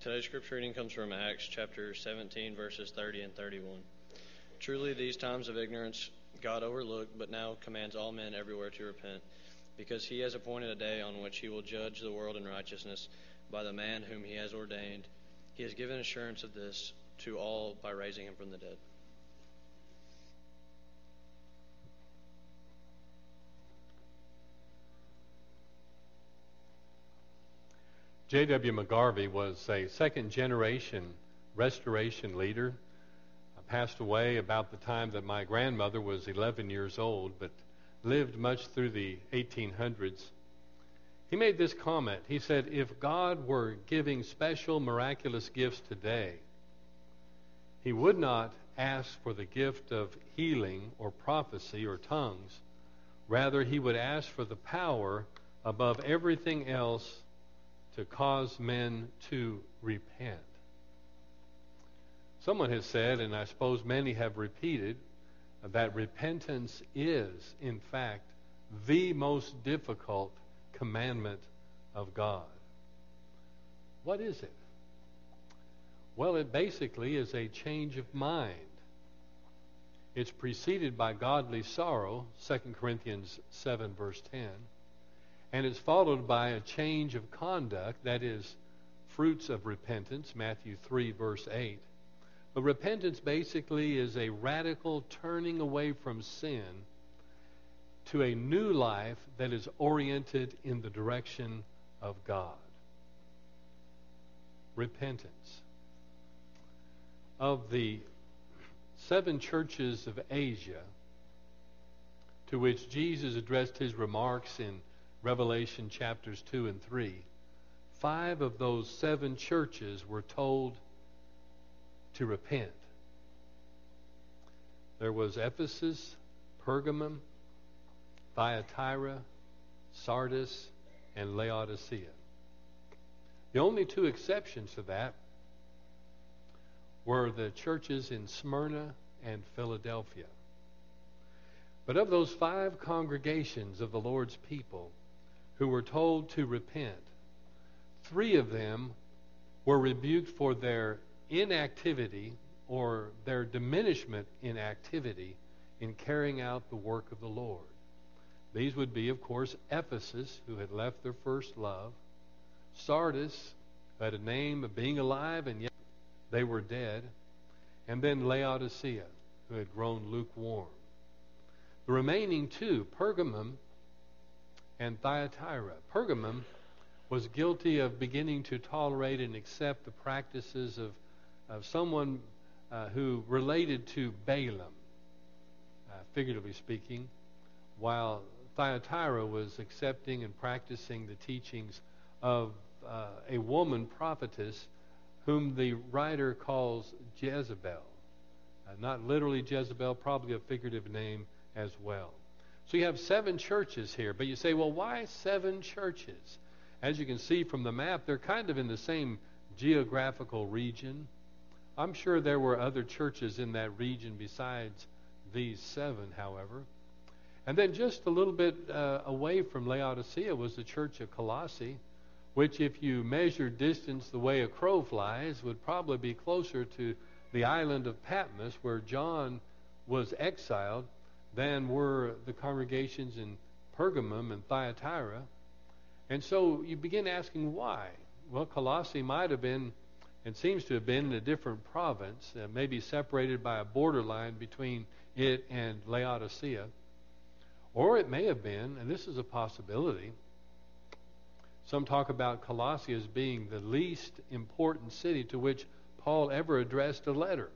Today's scripture reading comes from Acts chapter 17, verses 30 and 31. Truly these times of ignorance God overlooked, but now commands all men everywhere to repent, because he has appointed a day on which he will judge the world in righteousness by the man whom he has ordained. He has given assurance of this to all by raising him from the dead. J.W. McGarvey was a second-generation restoration leader. Passed away about the time that my grandmother was 11 years old, but lived much through the 1800s. He made this comment. He said, if God were giving special miraculous gifts today, he would not ask for the gift of healing or prophecy or tongues. Rather, he would ask for the power above everything else to cause men to repent. Someone has said, and I suppose many have repeated, that repentance is, in fact, the most difficult commandment of God. What is it? Well, it basically is a change of mind. It's preceded by godly sorrow, 2 Corinthians 7, verse 10. And it's followed by a change of conduct, that is, fruits of repentance, Matthew 3, verse 8. But repentance basically is a radical turning away from sin to a new life that is oriented in the direction of God. Repentance. Of the 7 churches of Asia to which Jesus addressed his remarks in Revelation chapters 2 and 3, 5 of those 7 churches were told to repent. There was Ephesus, Pergamum, Thyatira, Sardis, and Laodicea. The only 2 exceptions to that were the churches in Smyrna and Philadelphia. But of those 5 congregations of the Lord's people who were told to repent, 3 of them were rebuked for their inactivity or their diminishment in activity in carrying out the work of the Lord. These would be, of course, Ephesus, who had left their first love, Sardis, who had a name of being alive and yet they were dead, and then Laodicea, who had grown lukewarm. The remaining 2, Pergamum and Thyatira. Pergamum was guilty of beginning to tolerate and accept the practices of someone who related to Balaam, figuratively speaking, while Thyatira was accepting and practicing the teachings of a woman prophetess whom the writer calls Jezebel. Not literally Jezebel, probably a figurative name as well. So you have 7 churches here, but you say, well, why 7 churches? As you can see from the map, they're kind of in the same geographical region. I'm sure there were other churches in that region besides these 7, however. And then just a little bit away from Laodicea was the church of Colossae, which if you measure distance the way a crow flies, would probably be closer to the island of Patmos, where John was exiled, than were the congregations in Pergamum and Thyatira. And so you begin asking why. Well, Colossae might have been, and seems to have been, in a different province, maybe separated by a borderline between it and Laodicea. Or it may have been, and this is a possibility, some talk about Colossae as being the least important city to which Paul ever addressed a letter.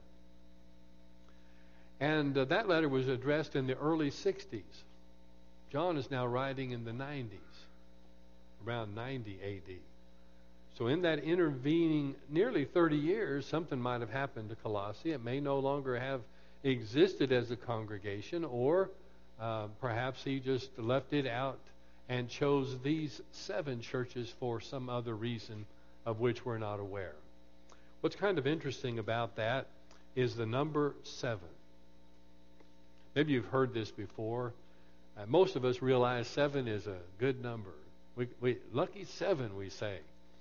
And that letter was addressed in the early 60s. John is now writing in the 90s, around 90 AD. So in that intervening nearly 30 years, something might have happened to Colossae. It may no longer have existed as a congregation, or perhaps he just left it out and chose these 7 churches for some other reason of which we're not aware. What's kind of interesting about that is the number 7. Maybe you've heard this before. Most of us realize 7 is a good number. We lucky 7, we say.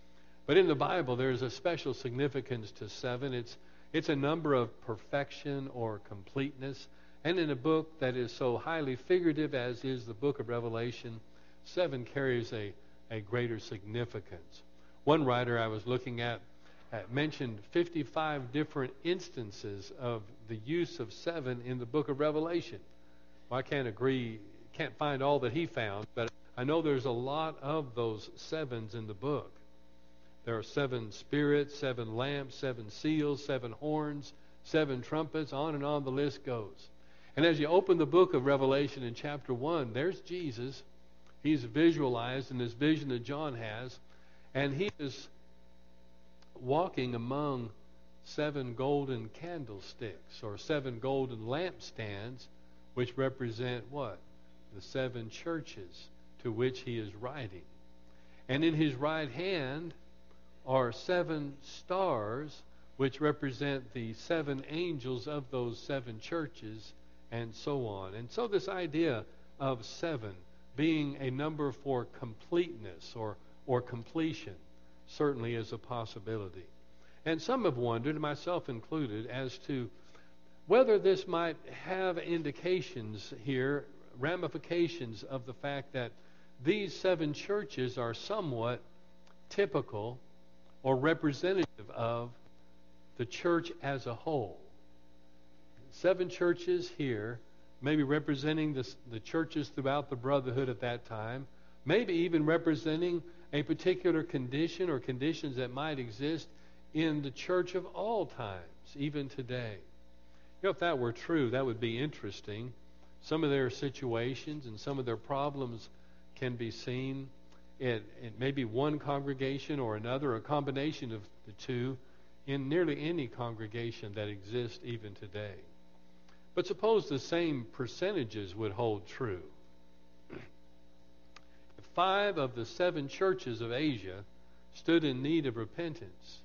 But in the Bible, there's a special significance to 7. It's a number of perfection or completeness. And in a book that is so highly figurative as is the book of Revelation, 7 carries a greater significance. One writer I was looking at mentioned 55 different instances of the use of 7 in the book of Revelation. Well, I can't find all that he found, but I know there's a lot of those 7s in the book. There are 7 spirits, 7 lamps, 7 seals, 7 horns, 7 trumpets, on and on the list goes. And as you open the book of Revelation in chapter 1, there's Jesus. He's visualized in this vision that John has, and he is walking among 7 golden candlesticks or 7 golden lampstands, which represent what? The 7 churches to which he is writing. And in his right hand are 7 stars, which represent the 7 angels of those 7 churches, and so on. And so this idea of 7 being a number for completeness or completion certainly is a possibility. And some have wondered, myself included, as to whether this might have indications here, ramifications of the fact that these 7 churches are somewhat typical or representative of the church as a whole. 7 churches here, maybe representing the churches throughout the brotherhood at that time, maybe even representing a particular condition or conditions that might exist in the church of all times, even today. You know, if that were true, that would be interesting. Some of their situations and some of their problems can be seen in maybe one congregation or another, a combination of the two, in nearly any congregation that exists even today. But suppose the same percentages would hold true. 5 of the 7 churches of Asia stood in need of repentance.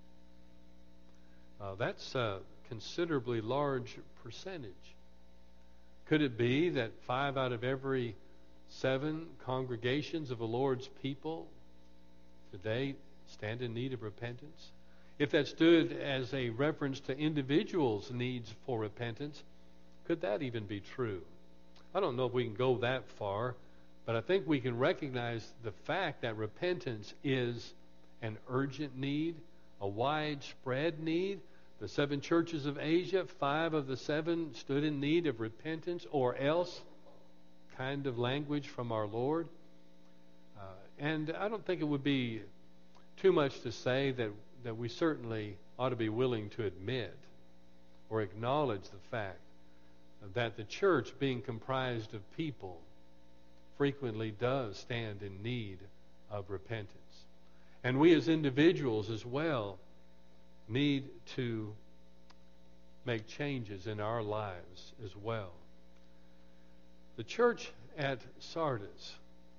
That's a considerably large percentage. Could it be that 5 out of every 7 congregations of the Lord's people today stand in need of repentance? If that stood as a reference to individuals' needs for repentance, could that even be true? I don't know if we can go that far, but I think we can recognize the fact that repentance is an urgent need, a widespread need. The 7 churches of Asia, 5 of the 7 stood in need of repentance or else kind of language from our Lord. And I don't think it would be too much to say that we certainly ought to be willing to admit or acknowledge the fact that the church, being comprised of people, frequently does stand in need of repentance. And we as individuals as well need to make changes in our lives as well. The church at Sardis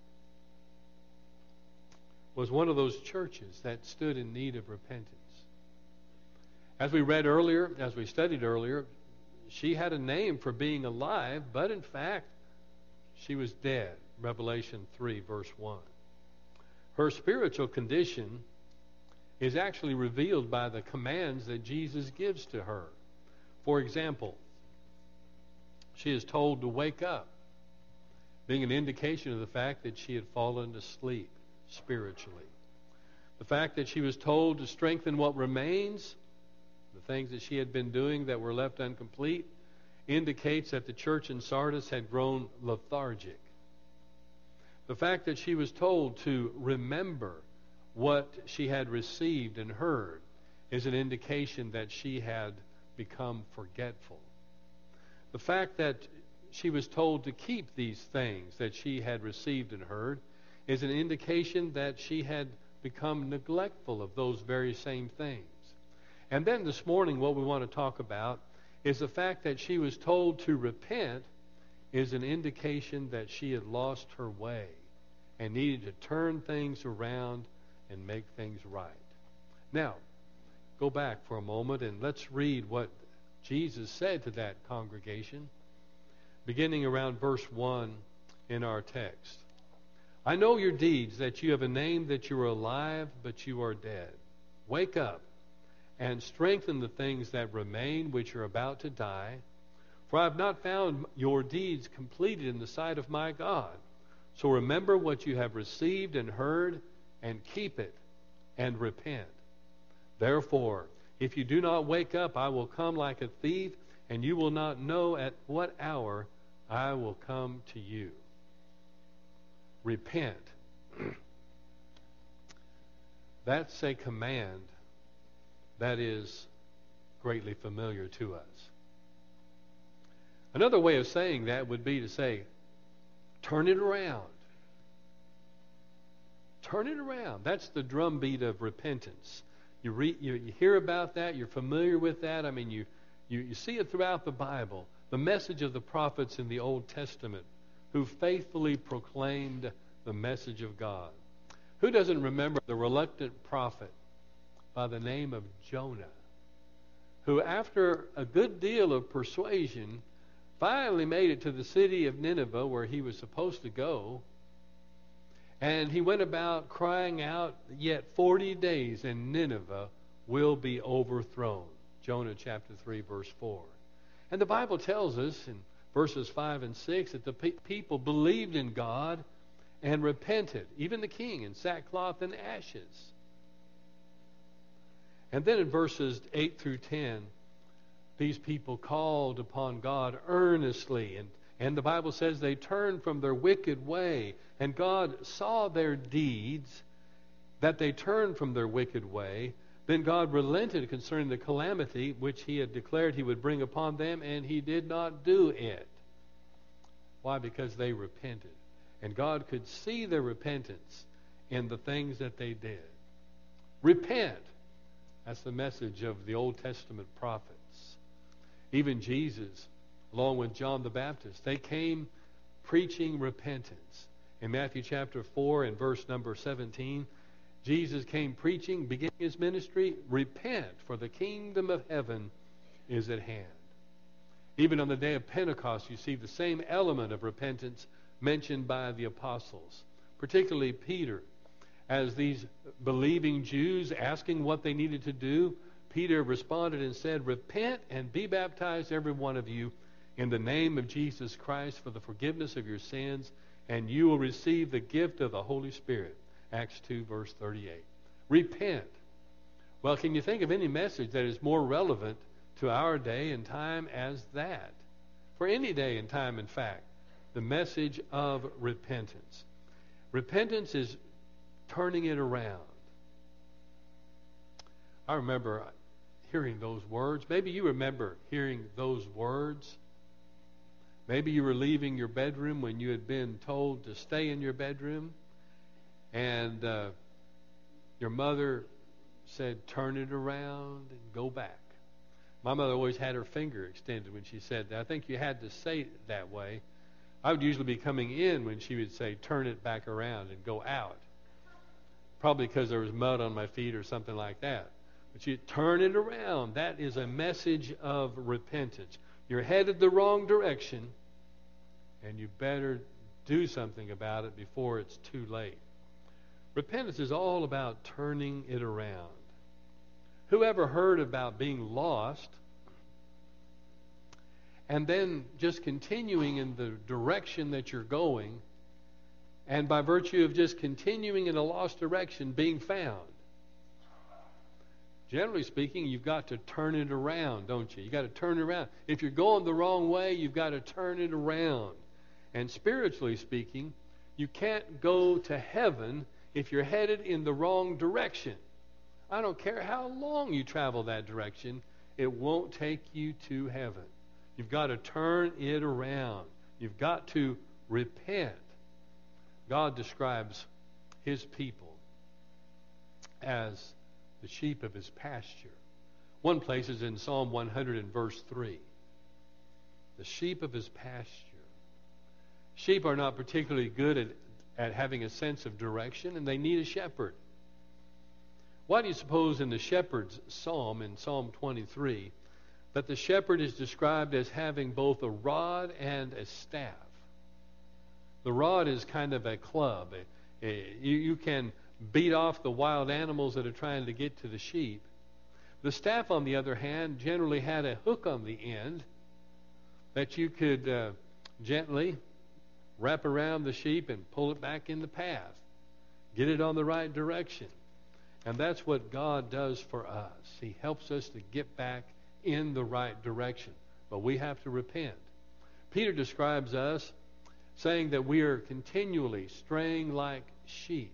was one of those churches that stood in need of repentance. As we read earlier, as we studied earlier, she had a name for being alive, but in fact, she was dead. Revelation 3, verse 1. Her spiritual condition is actually revealed by the commands that Jesus gives to her. For example, she is told to wake up, being an indication of the fact that she had fallen asleep spiritually. The fact that she was told to strengthen what remains, the things that she had been doing that were left incomplete, indicates that the church in Sardis had grown lethargic. The fact that she was told to remember what she had received and heard is an indication that she had become forgetful. The fact that she was told to keep these things that she had received and heard is an indication that she had become neglectful of those very same things. And then this morning, what we want to talk about is the fact that she was told to repent is an indication that she had lost her way and needed to turn things around and make things right. Now, go back for a moment and let's read what Jesus said to that congregation, beginning around verse 1 in our text. I know your deeds, that you have a name, that you are alive, but you are dead. Wake up and strengthen the things that remain, which are about to die. For I have not found your deeds completed in the sight of my God. So remember what you have received and heard, and keep it, and repent. Therefore, if you do not wake up, I will come like a thief, and you will not know at what hour I will come to you. Repent. That's a command that is greatly familiar to us. Another way of saying that would be to say, turn it around. Turn it around. That's the drumbeat of repentance. You hear about that. You're familiar with that. I mean, you see it throughout the Bible. The message of the prophets in the Old Testament who faithfully proclaimed the message of God. Who doesn't remember the reluctant prophet by the name of Jonah, who after a good deal of persuasion finally made it to the city of Nineveh where he was supposed to go, and he went about crying out, yet 40 days and Nineveh will be overthrown. Jonah chapter 3 verse 4. And the Bible tells us in verses 5 and 6 that the people believed in God and repented, even the king, in sackcloth and ashes. And then in verses 8 through 10, these people called upon God earnestly, and the Bible says they turned from their wicked way, and God saw their deeds, that they turned from their wicked way. Then God relented concerning the calamity which he had declared he would bring upon them, and he did not do it. Why? Because they repented. And God could see their repentance in the things that they did. Repent. That's the message of the Old Testament prophets. Even Jesus, along with John the Baptist, they came preaching repentance. In Matthew chapter 4 and verse number 17, Jesus came preaching, beginning his ministry, repent, for the kingdom of heaven is at hand. Even on the day of Pentecost, you see the same element of repentance mentioned by the apostles, particularly Peter. As these believing Jews asking what they needed to do, Peter responded and said, repent and be baptized, every one of you, in the name of Jesus Christ for the forgiveness of your sins, and you will receive the gift of the Holy Spirit. Acts 2, verse 38. Repent. Well, can you think of any message that is more relevant to our day and time as that? For any day and time, in fact, the message of repentance. Repentance is turning it around. I remember hearing those words. Maybe you remember hearing those words. Maybe you were leaving your bedroom when you had been told to stay in your bedroom, and your mother said, turn it around and go back. My mother always had her finger extended when she said that. I think you had to say it that way. I would usually be coming in when she would say, turn it back around and go out. Probably because there was mud on my feet or something like that. But you turn it around. That is a message of repentance. You're headed the wrong direction, and you better do something about it before it's too late. Repentance is all about turning it around. Whoever heard about being lost and then just continuing in the direction that you're going, and by virtue of just continuing in a lost direction, being found? Generally speaking, you've got to turn it around, don't you? You've got to turn it around. If you're going the wrong way, you've got to turn it around. And spiritually speaking, you can't go to heaven if you're headed in the wrong direction. I don't care how long you travel that direction, it won't take you to heaven. You've got to turn it around. You've got to repent. God describes his people as the sheep of his pasture. One place is in Psalm 100 and verse 3. The sheep of his pasture. Sheep are not particularly good at having a sense of direction, and they need a shepherd. Why do you suppose in the shepherd's psalm, in Psalm 23, that the shepherd is described as having both a rod and a staff? The rod is kind of a club. You can beat off the wild animals that are trying to get to the sheep. The staff, on the other hand, generally had a hook on the end that you could gently wrap around the sheep and pull it back in the path. Get it on the right direction. And that's what God does for us. He helps us to get back in the right direction. But we have to repent. Peter describes us saying that we are continually straying like sheep.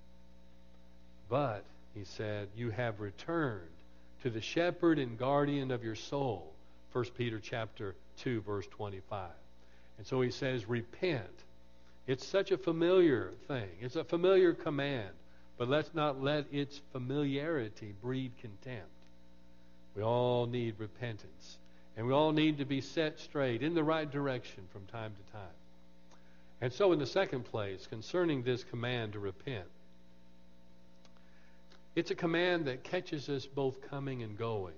But, he said, you have returned to the shepherd and guardian of your soul. 1 Peter chapter 2, verse 25. And so he says, repent. It's such a familiar thing. It's a familiar command. But let's not let its familiarity breed contempt. We all need repentance. And we all need to be set straight in the right direction from time to time. And so in the second place, concerning this command to repent, it's a command that catches us both coming and going.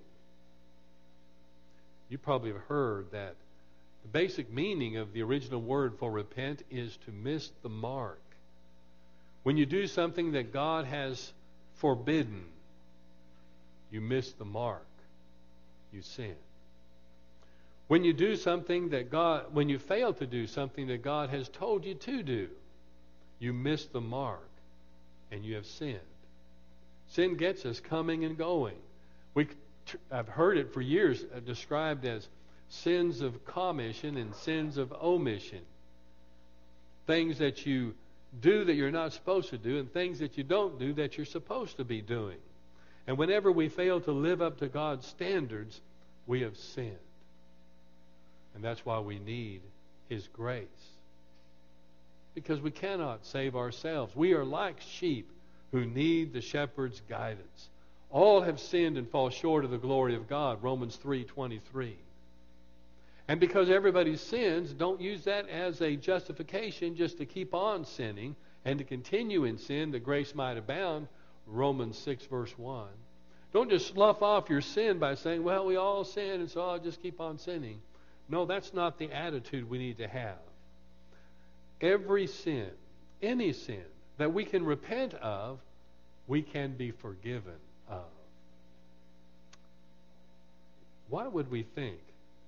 You probably have heard that the basic meaning of the original word for repent is to miss the mark. When you do something that God has forbidden, you miss the mark. You sin. When you do something that when you fail to do something that God has told you to do, you miss the mark and you have sinned. Sin gets us coming and going. I've heard it for years described as sins of commission and sins of omission. Things that you do that you're not supposed to do, and things that you don't do that you're supposed to be doing. And whenever we fail to live up to God's standards, we have sinned. And that's why we need His grace. Because we cannot save ourselves. We are like sheep who need the shepherd's guidance. All have sinned and fall short of the glory of God, Romans 3:23. And because everybody sins, don't use that as a justification just to keep on sinning and to continue in sin that grace might abound, Romans 6 verse 1. Don't just slough off your sin by saying, well, we all sin and so I'll just keep on sinning. No, that's not the attitude we need to have. Every sin, any sin that we can repent of, we can be forgiven of. Why would we think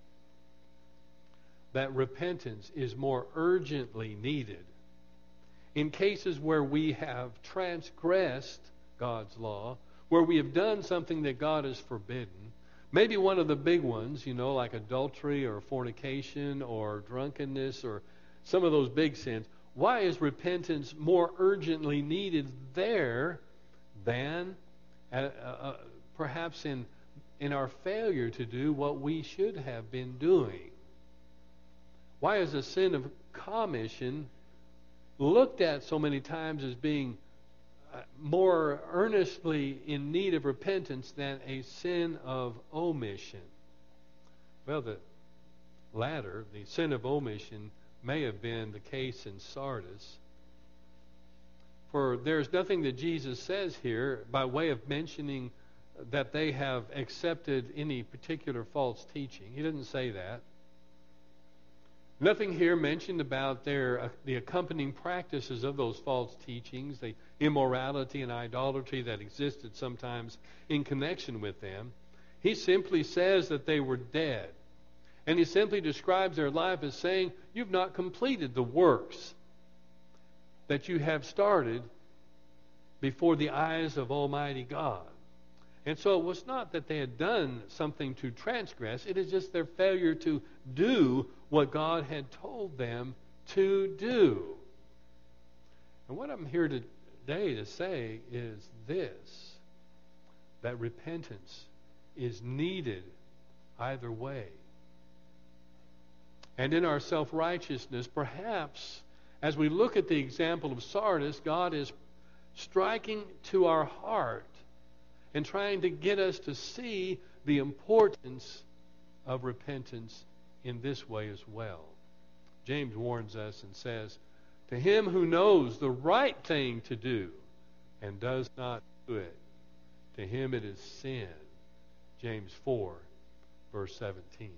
that repentance is more urgently needed in cases where we have transgressed God's law, where we have done something that God has forbidden? Maybe one of the big ones, like adultery or fornication or drunkenness or some of those big sins. Why is repentance more urgently needed there than perhaps in our failure to do what we should have been doing? Why is a sin of commission looked at so many times as being more earnestly in need of repentance than a sin of omission? Well, the latter, the sin of omission, may have been the case in Sardis. For there's nothing that Jesus says here by way of mentioning that they have accepted any particular false teaching. He doesn't say that. Nothing here mentioned about the accompanying practices of those false teachings, the immorality and idolatry that existed sometimes in connection with them. He simply says that they were dead. And he simply describes their life as saying, you've not completed the works that you have started before the eyes of Almighty God. And so it was not that they had done something to transgress. It is just their failure to do what God had told them to do. And what I'm here today to say is this, that repentance is needed either way. And in our self-righteousness, perhaps, as we look at the example of Sardis, God is striking to our heart and trying to get us to see the importance of repentance in this way as well. James warns us and says, to him who knows the right thing to do and does not do it, to him it is sin. James 4, verse 17.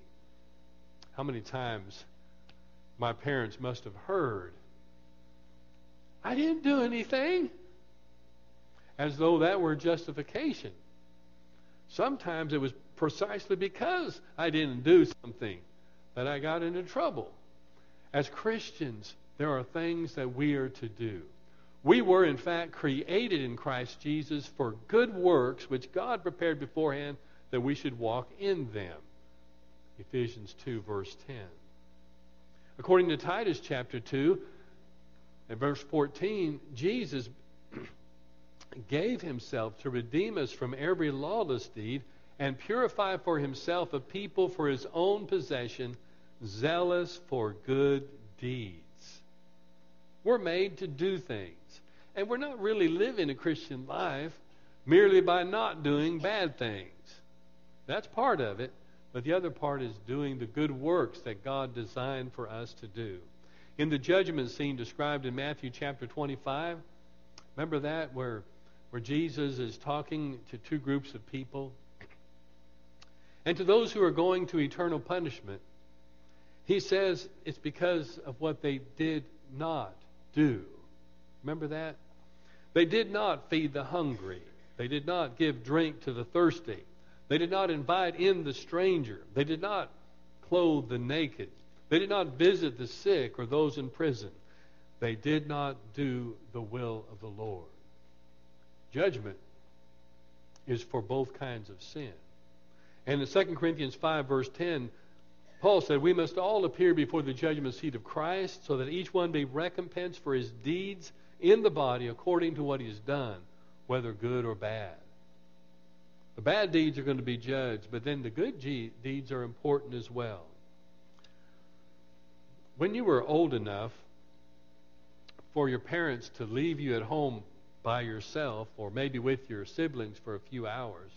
How many times my parents must have heard I didn't do anything. As though that were justification. Sometimes it was precisely because I didn't do something that I got into trouble. As Christians, there are things that we are to do. We were, in fact, created in Christ Jesus for good works, which God prepared beforehand that we should walk in them. Ephesians 2, verse 10. According to Titus chapter 2, and verse 14, Jesus gave himself to redeem us from every lawless deed and purify for himself a people for his own possession, zealous for good deeds. We're made to do things. And we're not really living a Christian life merely by not doing bad things. That's part of it. But the other part is doing the good works that God designed for us to do. In the judgment scene described in Matthew chapter 25, remember that where Jesus is talking to two groups of people? And to those who are going to eternal punishment, he says it's because of what they did not do. Remember that? They did not feed the hungry. They did not give drink to the thirsty. They did not invite in the stranger. They did not clothe the naked. They did not visit the sick or those in prison. They did not do the will of the Lord. Judgment is for both kinds of sin. And in 2 Corinthians 5, verse 10, Paul said, we must all appear before the judgment seat of Christ, so that each one be recompensed for his deeds in the body according to what he has done, whether good or bad. The bad deeds are going to be judged, but then the good deeds are important as well. When you were old enough for your parents to leave you at home by yourself, or maybe with your siblings for a few hours,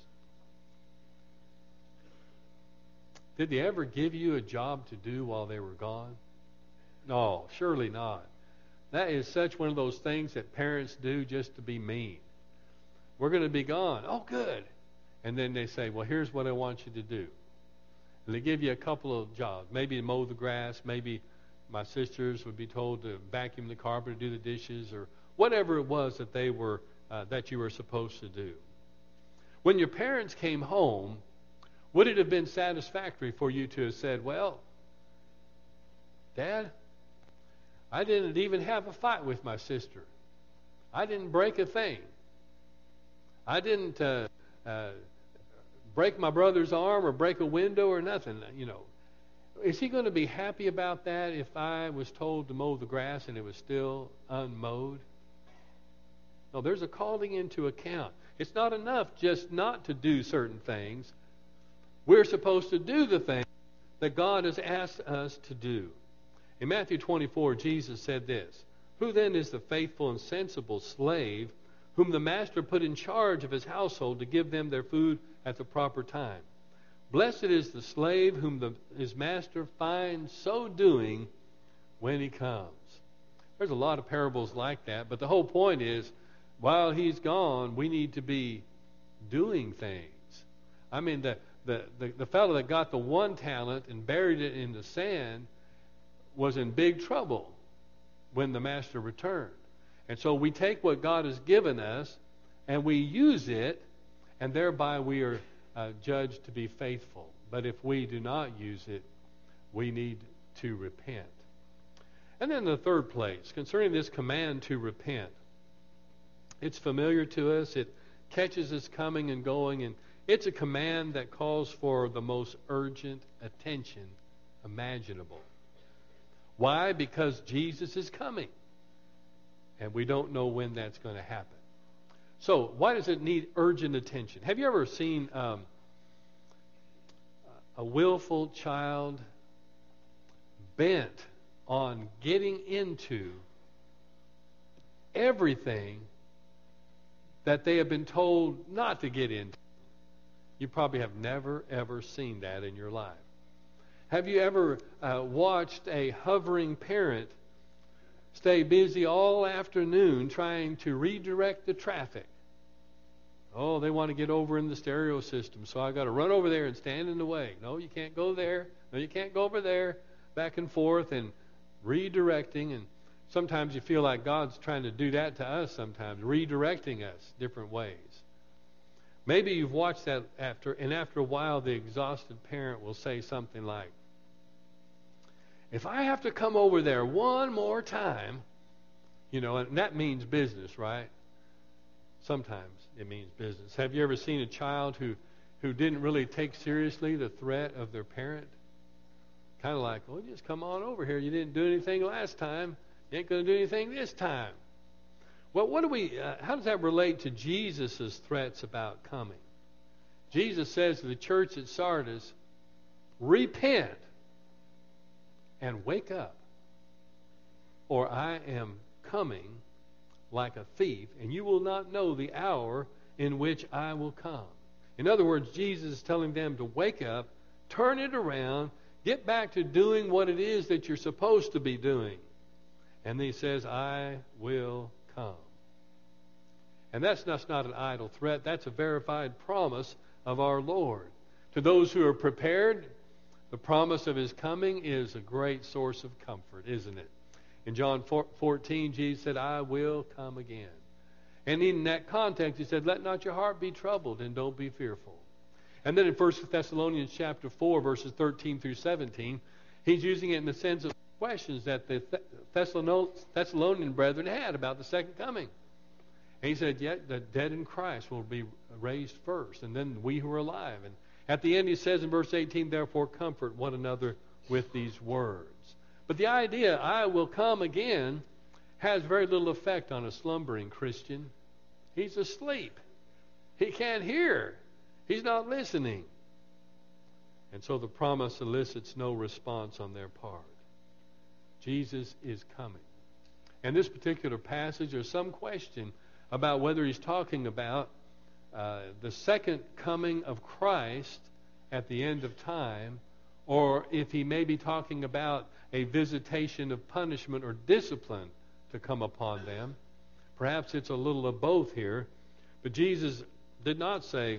did they ever give you a job to do while they were gone? No, surely not. That is such one of those things that parents do just to be mean. We're going to be gone. Oh, good. And then they say, well, here's what I want you to do. And they give you a couple of jobs. Maybe mow the grass. Maybe my sisters would be told to vacuum the carpet or do the dishes, or whatever it was that they were that you were supposed to do. When your parents came home, would it have been satisfactory for you to have said, well, Dad, I didn't even have a fight with my sister. I didn't break a thing. I didn't break my brother's arm or break a window or nothing. You know, is he going to be happy about that if I was told to mow the grass and it was still unmowed? No, there's a calling into account. It's not enough just not to do certain things. We're supposed to do the things that God has asked us to do. In Matthew 24, Jesus said this, who then is the faithful and sensible slave whom the master put in charge of his household to give them their food at the proper time? Blessed is the slave whom his master finds so doing when he comes. There's a lot of parables like that, but the whole point is, while he's gone, we need to be doing things. I mean, the fellow that got the one talent and buried it in the sand was in big trouble when the master returned. And so we take what God has given us and we use it, and thereby we are judged to be faithful. But if we do not use it, we need to repent. And then the third place, concerning this command to repent, it's familiar to us. It catches us coming and going, and it's a command that calls for the most urgent attention imaginable. Why? Because Jesus is coming, and we don't know when that's going to happen. So why does it need urgent attention? Have you ever seen a willful child bent on getting into everything that they have been told not to get into? You probably have never, ever seen that in your life. Have you ever watched a hovering parent stay busy all afternoon trying to redirect the traffic? Oh, they want to get over in the stereo system, so I got to run over there and stand in the way. No, you can't go there. No, you can't go over there. Back and forth and redirecting. And Sometimes you feel like God's trying to do that to us sometimes, redirecting us different ways. Maybe you've watched that after a while the exhausted parent will say something like, if I have to come over there one more time, and that means business, right? Sometimes it means business. Have you ever seen a child who didn't really take seriously the threat of their parent? Kind of like, well, just come on over here. You didn't do anything last time. You ain't going to do anything this time. Well, how does that relate to Jesus' threats about coming? Jesus says to the church at Sardis, repent and wake up, or I am coming like a thief, and you will not know the hour in which I will come. In other words, Jesus is telling them to wake up, turn it around, get back to doing what it is that you're supposed to be doing. And then he says, I will come. And that's not an idle threat. That's a verified promise of our Lord. To those who are prepared, the promise of his coming is a great source of comfort, isn't it? In John 14, Jesus said, I will come again. And in that context, he said, let not your heart be troubled and don't be fearful. And then in 1 Thessalonians chapter 4, verses 13 through 17, he's using it in the sense of questions that the Thessalonian brethren had about the second coming. And he said, yet the dead in Christ will be raised first, and then we who are alive. And at the end he says in verse 18, therefore comfort one another with these words. But the idea, I will come again, has very little effect on a slumbering Christian. He's asleep. He can't hear. He's not listening. And so the promise elicits no response on their part. Jesus is coming. In this particular passage, there's some question about whether he's talking about the second coming of Christ at the end of time, or if he may be talking about a visitation of punishment or discipline to come upon them. Perhaps it's a little of both here. But Jesus did not say,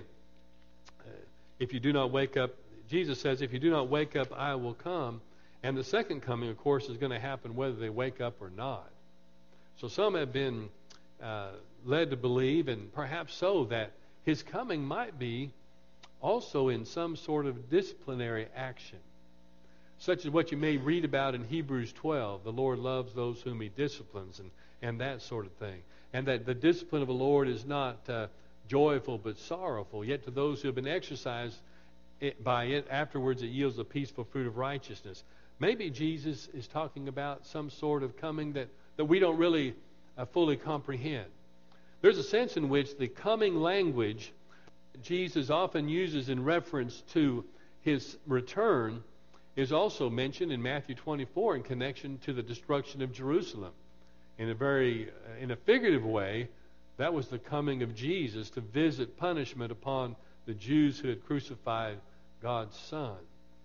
if you do not wake up, Jesus says, if you do not wake up, I will come. And the second coming, of course, is going to happen whether they wake up or not. So some have been led to believe, and perhaps so, that his coming might be also in some sort of disciplinary action, such as what you may read about in Hebrews 12. The Lord loves those whom he disciplines, and that sort of thing. And that the discipline of the Lord is not joyful but sorrowful, yet to those who have been exercised by it, afterwards it yields a peaceful fruit of righteousness. Maybe Jesus is talking about some sort of coming that we don't really fully comprehend. There's a sense in which the coming language Jesus often uses in reference to his return is also mentioned in Matthew 24 in connection to the destruction of Jerusalem. In a figurative way, that was the coming of Jesus to visit punishment upon the Jews who had crucified God's Son.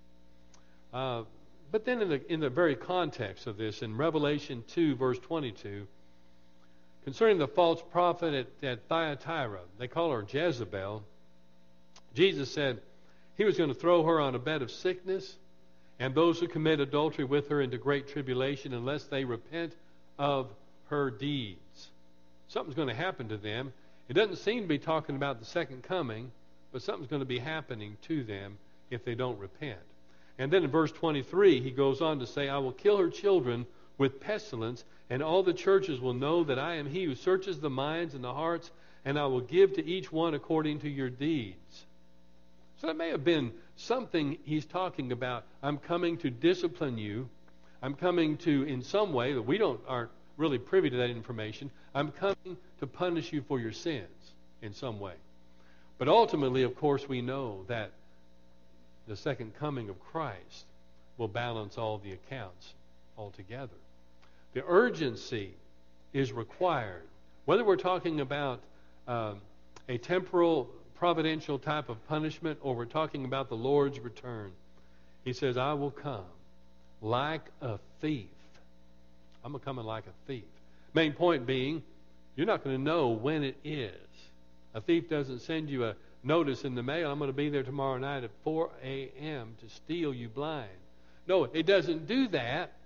But then in the very context of this, in Revelation 2, verse 22, concerning the false prophet at Thyatira, they call her Jezebel, Jesus said he was going to throw her on a bed of sickness and those who commit adultery with her into great tribulation unless they repent of her deeds. Something's going to happen to them. It doesn't seem to be talking about the second coming, but something's going to be happening to them if they don't repent. And then in verse 23, he goes on to say, I will kill her children with pestilence, and all the churches will know that I am he who searches the minds and the hearts, and I will give to each one according to your deeds. So that may have been something he's talking about. I'm coming to discipline you. I'm coming to, in some way, that we aren't really privy to that information, I'm coming to punish you for your sins in some way. But ultimately, of course, we know that the second coming of Christ will balance all the accounts altogether. The urgency is required. Whether we're talking about a temporal, providential type of punishment or we're talking about the Lord's return, he says, I will come like a thief. I'm coming like a thief. Main point being, you're not going to know when it is. A thief doesn't send you a notice in the mail, I'm going to be there tomorrow night at 4 a.m. to steal you blind. No, it doesn't do that.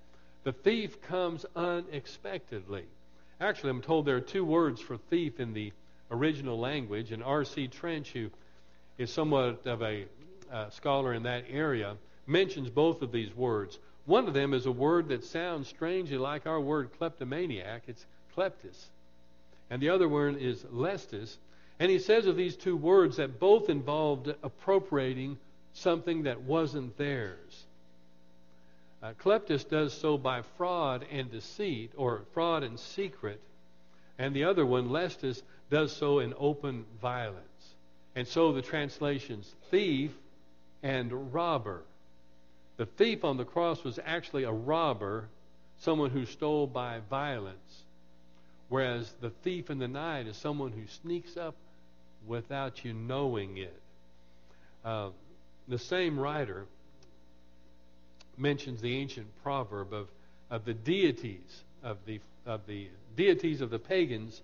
the thief comes unexpectedly. Actually, I'm told there are two words for thief in the original language, and R.C. Trench, who is somewhat of a scholar in that area, mentions both of these words. One of them is a word that sounds strangely like our word kleptomaniac. It's kleptis. And the other word is lestis. And he says of these two words that both involved appropriating something that wasn't theirs. Kleptis does so by fraud and deceit, or fraud and secret. And the other one, lestis, does so in open violence. And so the translations, thief and robber. The thief on the cross was actually a robber, someone who stole by violence. Whereas the thief in the night is someone who sneaks up without you knowing it. The same writer mentions the ancient proverb of the deities of the deities of the pagans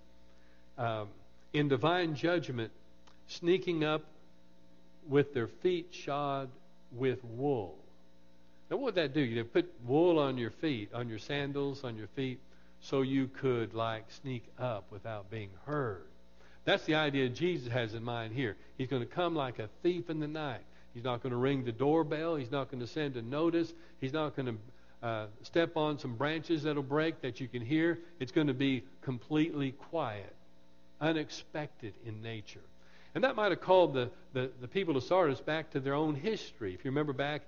in divine judgment, sneaking up with their feet shod with wool. Now, what would that do? You'd put wool on your feet, on your sandals, on your feet, so you could sneak up without being heard. That's the idea Jesus has in mind here. He's going to come like a thief in the night. He's not going to ring the doorbell. He's not going to send a notice. He's not going to step on some branches that'll break that you can hear. It's going to be completely quiet, unexpected in nature. And that might have called the people of Sardis back to their own history. If you remember back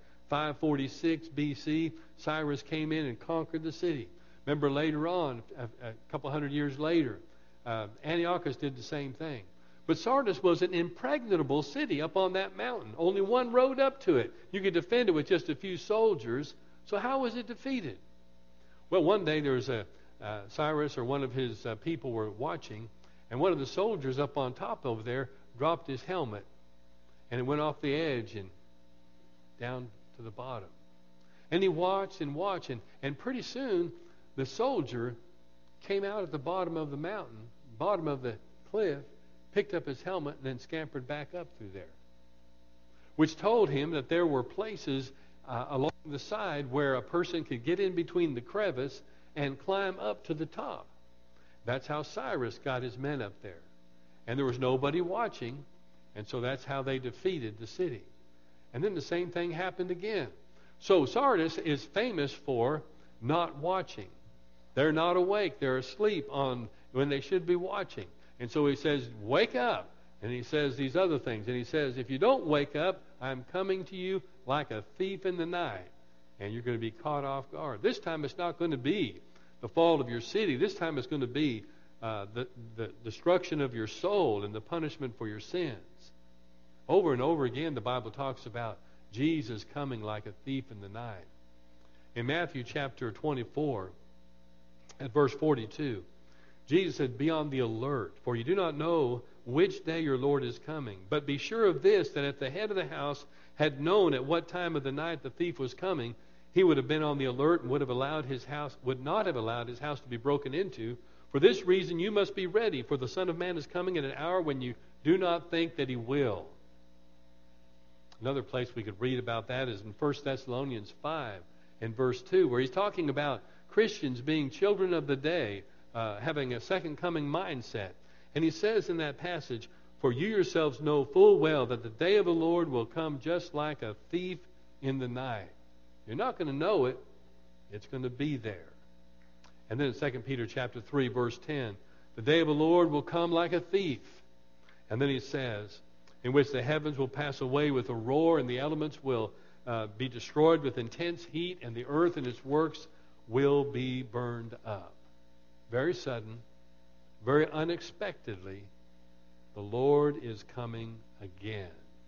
546 BC, Cyrus came in and conquered the city. Remember later on, a couple hundred years later, Antiochus did the same thing. But Sardis was an impregnable city up on that mountain. Only one road up to it. You could defend it with just a few soldiers. So how was it defeated? Well, one day there was Cyrus or one of his people were watching, and one of the soldiers up on top over there dropped his helmet, and it went off the edge and down to the bottom. And he watched and watched, and pretty soon the soldier came out at the bottom of the mountain, bottom of the cliff, picked up his helmet, and then scampered back up through there. Which told him that there were places along the side where a person could get in between the crevice and climb up to the top. That's how Cyrus got his men up there. And there was nobody watching, and so that's how they defeated the city. And then the same thing happened again. So Sardis is famous for not watching. They're not awake. They're asleep when they should be watching. And so he says, wake up. And he says these other things. And he says, if you don't wake up, I'm coming to you like a thief in the night. And you're going to be caught off guard. This time it's not going to be the fall of your city. This time it's going to be the destruction of your soul and the punishment for your sins. Over and over again, the Bible talks about Jesus coming like a thief in the night. In Matthew chapter 24, at verse 42, Jesus said, be on the alert, for you do not know which day your Lord is coming. But be sure of this, that if the head of the house had known at what time of the night the thief was coming, he would have been on the alert and would not have allowed his house to be broken into. For this reason you must be ready, for the Son of Man is coming at an hour when you do not think that he will. Another place we could read about that is in 1 Thessalonians 5 and verse 2, where he's talking about Christians being children of the day, having a second coming mindset. And he says in that passage, for you yourselves know full well that the day of the Lord will come just like a thief in the night. You're not going to know it. It's going to be there. And then in 2 Peter chapter 3, verse 10, the day of the Lord will come like a thief. And then he says, in which the heavens will pass away with a roar, and the elements will be destroyed with intense heat, and the earth and its works will be burned up. Very sudden, very unexpectedly, the Lord is coming again.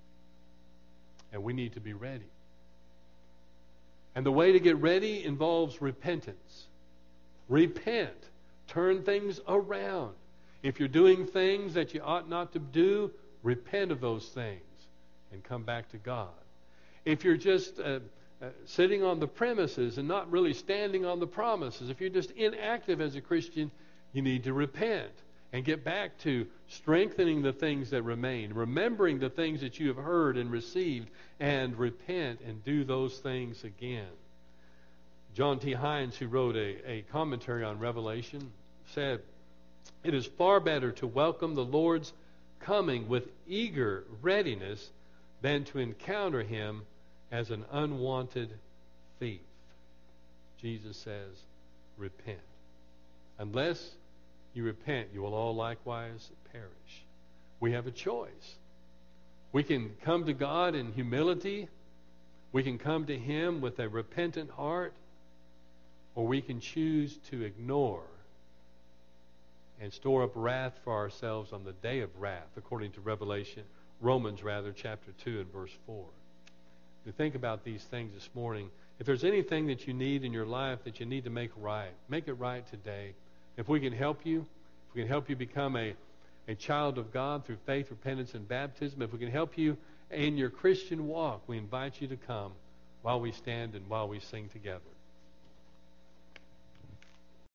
And we need to be ready. And the way to get ready involves repentance. Repent. Turn things around. If you're doing things that you ought not to do, repent of those things and come back to God. If you're just sitting on the premises and not really standing on the promises, if you're just inactive as a Christian, you need to repent and get back to strengthening the things that remain, remembering the things that you have heard and received, and repent and do those things again. John T. Hines, who wrote a commentary on Revelation, said, "It is far better to welcome the Lord's coming with eager readiness than to encounter him as an unwanted thief." Jesus says, repent. Unless you repent, you will all likewise perish. We have a choice. We can come to God in humility. We can come to him with a repentant heart. Or we can choose to ignore and store up wrath for ourselves on the day of wrath, according to Romans chapter 2 and verse 4. To think about these things this morning. If there's anything that you need in your life that you need to make it right today. If we can help you, become a child of God through faith, repentance, and baptism, if we can help you in your Christian walk, we invite you to come while we stand and while we sing together.